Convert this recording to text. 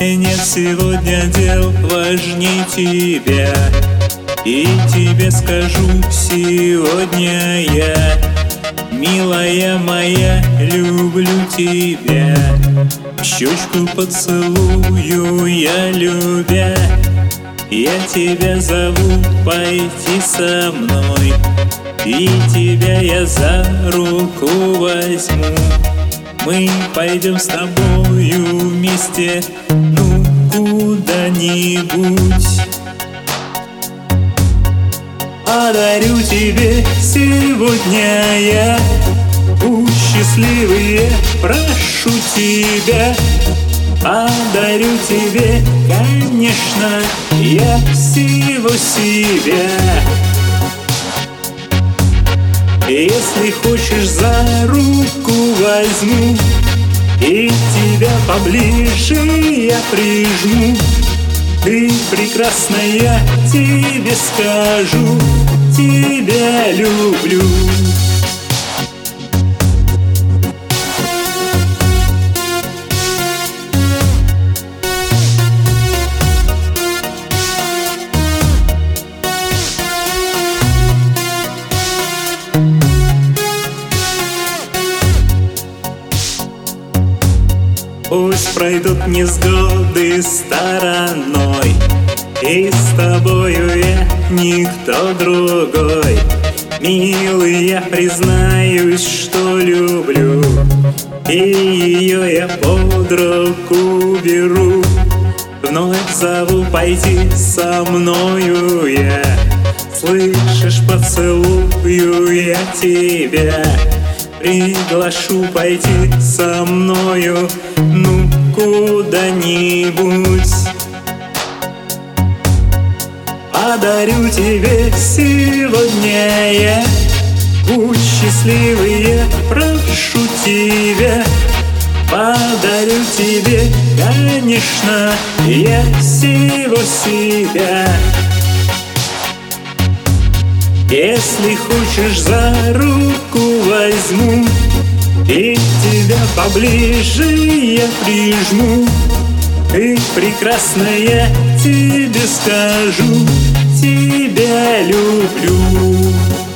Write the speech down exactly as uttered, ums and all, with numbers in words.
мне нет сегодня дел важней тебя. И тебе скажу сегодня я: милая моя, люблю тебя. Щечку поцелую я, любя. Я тебя зову пойти со мной, и тебя я за руку возьму. Мы пойдем с тобою вместе, ну, куда-нибудь. Подарю тебе сегодня я, будь счастливые, прошу тебя. Подарю тебе, конечно, я всего себя. Если хочешь, за руку возьму, и тебя поближе я прижму. Ты прекрасная, тебе скажу, тебя люблю. Пусть пройдут невзгоды стороной, и с тобою я никто другой. Милый, я признаюсь, что люблю, и ее я под руку беру. Вновь зову пойти со мною я, слышишь, поцелую я тебя. Приглашу пойти со мною, ну, куда-нибудь. Подарю тебе сегодня я, будь счастливые, прошу тебя. Подарю тебе, конечно, я всего себя. Если хочешь, за руку возьму, и тебя поближе я прижму. Ты прекрасная, тебе скажу, тебя люблю.